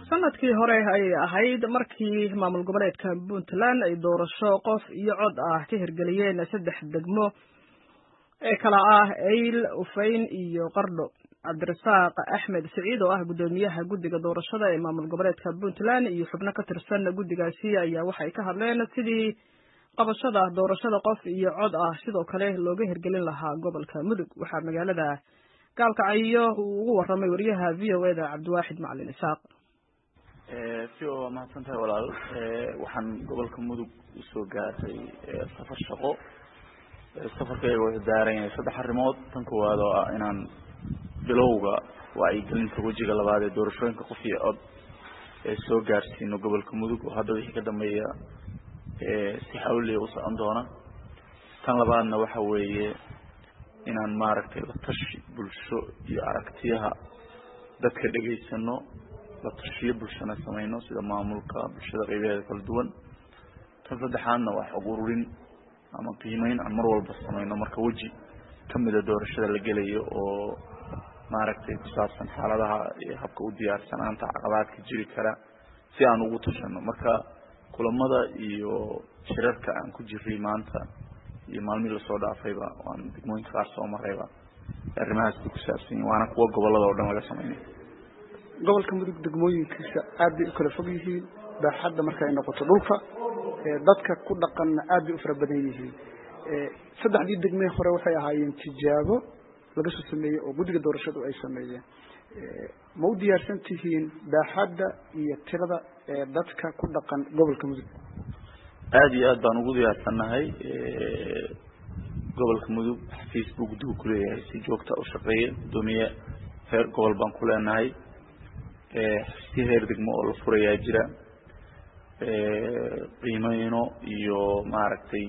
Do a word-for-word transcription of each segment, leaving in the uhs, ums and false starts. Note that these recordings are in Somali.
sanadkii hore ay ahayd markii maamul goboleedka Puntland ay doorasho qof iyo cod ah ka hirgeliyeen saddex degmo ee kala ah Eyl, Ufayn iyo Qardho. Cabdirasaaq Axmed Saciid oo ah gudoomiyaha guddiga doorashada ee maamul goboleedka Puntland iyo xubno ka tirsan guddigaasi ayaa waxay ka hadleen sidii qabashada doorashada qof iyo cod ah sidoo kale looga hirgelin lahaa gobolka Mudug. Waxaa magaalada Gaalkacyo uu ugu waramay wariyaha V O A da Cabdiwaaxid Macalin Isaaq. ee si oo ma santahay walaal ee waxaan gobolka Mudug soo gaartay safar shaqo safarkayga wuxuu daaran yahay saddex arrimood tan koowaad oo ah inaan bilowga wacyigelinta wajiga labaad ee doorashooyinka qof iyo cod ee soo gaarsiino gobolka Mudug oo hadda wixii ka dambeeya ee si xawli u socon doona tan labaadna waxa weeye inaan maaragtay la tashi bulsho iyo aragtiyaha dadka dhageysano la tashiyo bulshana sameeyno sida maamulka bulshada qaybaheeda kala duwan tan saddexaadna wax ururin ama qiimeyn aan mar walba sameeyno marka waji kamida doorashada la gelayo oo maaragtay ku saabsan xaaladaha iyo habka u diyaarsanaanta caqabadka jiri kara si aan ugu tashano marka kulamada iyo shirarka aan ku jiray maanta iyo maalmihii la soo dhaafayba waan degmooyinka qaar soo marayba arrimahaas ku saabsan waana kuwa gobolada oo dhan laga sameeyay gobolka Mudug degmooyinkiisa aad bay u kala fog yihiin baaxadda marka ay noqoto dhulka ee dadka ku dhaqan aad bay u fara badan yihiin ee saddexdii degmee hore waxay ahaayeen tijaabo laga soo sameeyay oo guddiga doorashadu ay sameeyeen ee ma u diyaarsan tihiin baaxadda iyo tirada ee dadka ku dhaqan gobolka Mudug aad iyo aad baan ugu diyaarsanahay ee gobolka Mudug Facebook duu ku leeyahay si joogta u shaqeeya gudoomiye heer gobol baan ku leenahay ee si heer degmo oo la furayaa jira ee qiimayno iyo maaragtay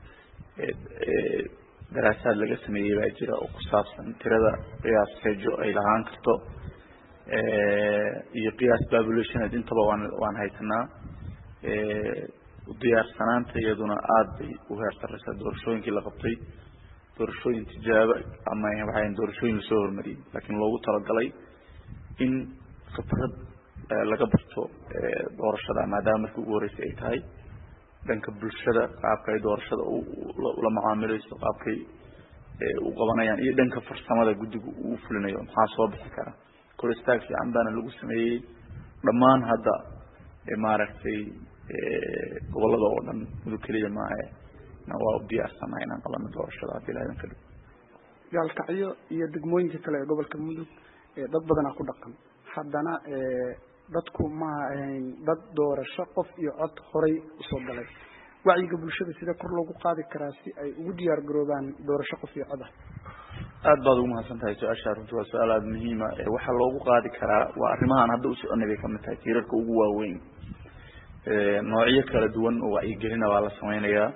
ee daraasaad laga sameeyay baa jira oo ku saabsan tirada qiyaas seejo ay lahaan karto ee iyo qiyaas population intaba waan waan haysanaa ee u diyaarsanaanta iyaduna aad bay u heertaraysaa doorashooyinkii la qabtay doorashooyin tijaabo ama waxaan doorashooyin soo hormariyay laakiin loogu talagalay in khibrad laga barto doorashada maadaama markii ugu horeysay ay tahay dhanka bulshada qaabka ay doorashada ula macaamilayso qaabkay u qabanayaan iyo dhanka farsamada guddigu uu fulinayo maxaa soo bixi kara koristaag fiican baana lagu sameeyay dhammaan hadda maaragtay gobolada oo dhan Mudug kaliya ma aha na waa u diyaarsanahay inaan qabano doorashada hadii la idin ka dhigo Gaalkacyo iyo degmooyinka kale ee gobolka Mudug ee dad badan ku dhaqan haddana ee dadku ma ahayn dad doorasho qof iyo cod horay u soo galay wacyiga bulshada sida kor loogu qaadi karaa si ay ugu diyaar garoobaan doorasho qof iyo cod ah aad baad ugu mahadsantahay su'aasha runtii waa su'aal aad muhiim ah ee waxa loogu qaadi karaa waa arrimahan hadda u soconay ka mid tahay tiirarka ugu waaweyn ee noocyo kala duwan oo wacyigelin waa la sameynayaa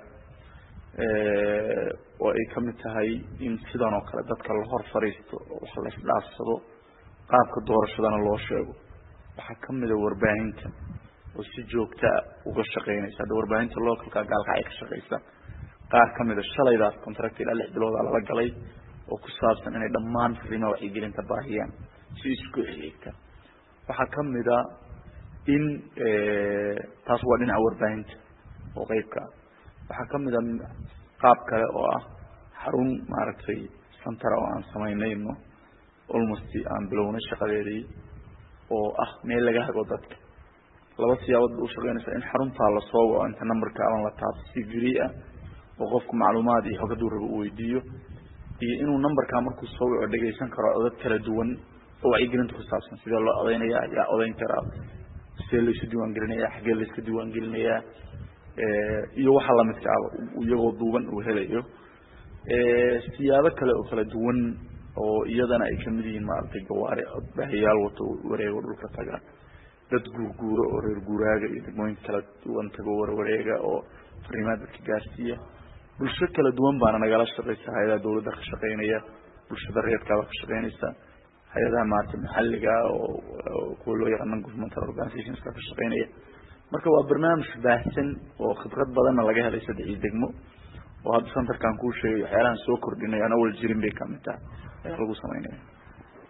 ee oo ay ka mid tahay in sidan oo kale dadka la hor fariisto wax la isdhaafsado qaabka doorashadana loo sheego waxa kamid ah warbaahinta oo si joogto ah uga shaqeynaysa hada warbaahinta localka Gaalkacyo ka shaqeysa qaar kamid ah shalaydaas contract ilaa lix bilood la galay oo ku saabsan inay dhammaan fariimaha wacyigelinta baahiyaan si isku xigta waxa kamid ah in ee taas waa dhinaca warbaahinta oo qaybka waxa kamid ah qaab kale oo ah xarun maaragtay center oo aan sameynayno almost aan bilowna shaqadeedii oo ah meel laga hago dadka laba siyaabad u shaqeynaysa in xarunta la soo waco inta numberka aan la taabsi free ah oo qofku macluumaad iyo xog duu rabo uu weydiiyo iyo inuu numberka markuu soo waco dhageysan karo codad kala duwan oo wacyigelinta ku saabsan sida loo odeynaya yaa odeyn kara sida la isu diiwaan gelinayaa xagee la iska diiwaan gelinayaa ee iyo waxa la midka ah iyagoo duuban uu helayo ee siyaabo kale oo kala duwan oo iyadana ay kamid yihiin maartay gawaari baahiyaal wato wareego dhulka taga dad guurguuro oo reer guuraaga iyo degmooyin kala duwan tago wareega oo fariimaad ka gaarsiiya bulsho kala duwan baana nagala shaqeysa hay'adaha dawladda ka shaqeynaya bulshada reerka ka shaqeynaysa hay'adaha maartay maxalliga oo kuwa loo yaqaan governmental organizations ka shaqeynaya marka waa barnaamij baahsan oo khibrad badan laga helay saddex degmo oo hadda centerkan ku sheegay waxyaalahan soo kordhinay ana wal jirin bay kamid tahay ee lagu sameeyay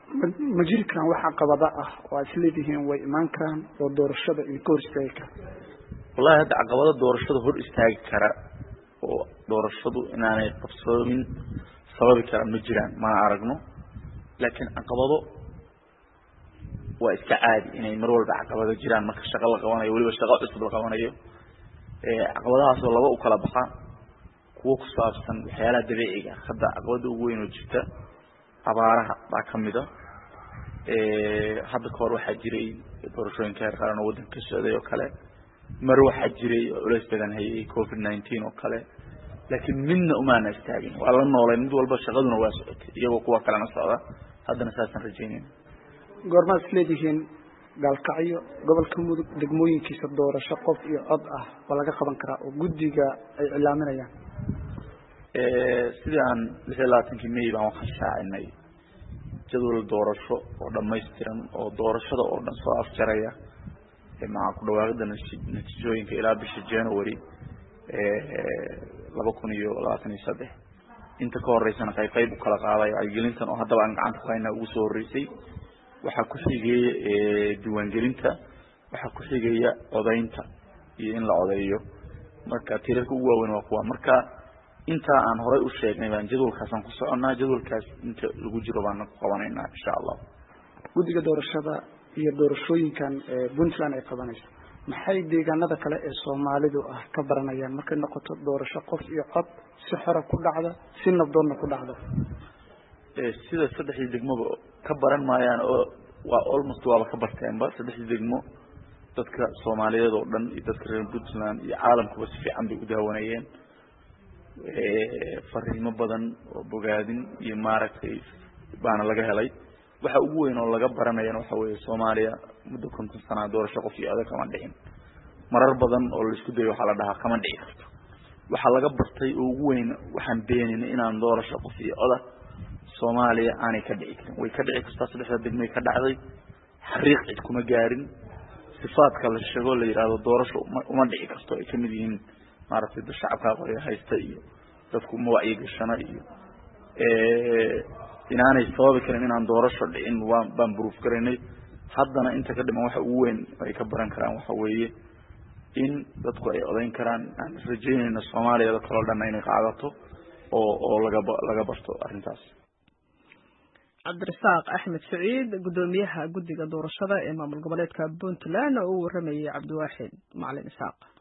ma jiri karaan wax caqabada ah oo aad isleedihiin way imaan karaan oo doorashada idinka hor istaagi kara? wallahi hadda caqabada doorashada hor istaagi kara oo doorashadu inaanay qabsoomin sababi kara ma jiraan ma aragno, laakiin caqabado waa iska caadi inay mar walba caqabado jiraan marka shaqo la qabanayo, waliba shaqo cusub la qabanayo. ee caqabadahaas oo laba u kala baxa kuwa ku saabsan waxyaalaha dabiiciga hadda caqabada ugu weyn oo jirta abaaraha baa kamid ah. ee hadda kahor waxaa jiray doorashooyinka heer qaran oo waddanka ka socday oo kale, mar waxaa jiray culays badan hayay covid nineteen oo kale, laakiin midna umaana istaagin, waa la noolay mid walba shaqaduna waa socotay iyagoo kuwa kalena socda. haddana saasaan rajaynayna. goormaad isleedihiin gaalkacyo gobolka mudug degmooyinkiisa doorasho qof iyo cod ah waa laga qaban karaa oo guddiga ay cilaaminayaan? sidii aan lix iyo labaatankii may baan waxaan shaacinay jadwal doorasho oo dhamaystiran oo doorashada oo dhan soo afjaraya maxaa ku dhawaaqida natiijooyinka ilaa bisha January laba kun iyo labaatan iyo saddex. inta ka horeysana qayb qayb u kala qaaday wacyigelintan oo haddaba aan gacanta ku haynaa ugu soo horeysay. waxaa ku xigaya diiwaangelinta, waxaa ku xigaya codaynta iyo in la codeeyo. marka tiirarka ugu waaweyn waa kuwa. marka inta aan horey u sheegnay baan jadwalkaasaan ku soconaa, jadwalkaas inta lagu jiro baan ku qabanaynaa insha Allah. guddiga doorashada iyo doorashooyinkan Puntland ay qabanayso maxay deegaanada kale ee Soomaalidu ah ka baranayaan markay noqoto doorasho qof iyo cod si xor ku dhacda si nabdoon ku dhacda? ee sida saddexdii degmoba ka baran maayaan oo waa almost waaba ka barteenba saddexdii degmo dadka Soomaaliyeed oo dhan iyo dadka reer Puntland iyo caalamkuba si fiican bay u daawanayeen. ee fariimo badan oo bogaadin iyo maaragtay baana laga helay. waxa ugu weyn oo laga baranayana waxa weeye Soomaaliya muddo konton sano doorasho qof iyo cod kama dhicin. marar badan oo la isku dayo waxa la dhahaa kama dhici karto. waxa laga bartay oo ugu weyn waxaan beeninay inaan doorasho qof iyo cod Soomaaliya aanay ka dhici karin. way ka dhici kartaa saddexda degmo ka dhacday, xariiq cid kuma gaarin. sifaadka la sheego la yiraahdo doorasho uma dhici karto ay kamid yihiin maaragtay shacabka qoriga haysta iyo dadku ma wacyi gashana iyo ee inaanay sababi karin inaan doorasho dhicin waan baan proof gareynay. haddana inta ka dhiman waxa ugu weyn ay ka baran karaan waxa weeye in dadku ay odayn karaan. aan rajaynayna Soomaaliya kala dhan inay qaadato oo oo laga laga barto arrintaas. cabdirasaaq axmed saciid gudoomiyaha guddiga doorashada ee maamul goboleedka Puntland oo uu waramayay Cabdiwaaxid Macalin Isaaq.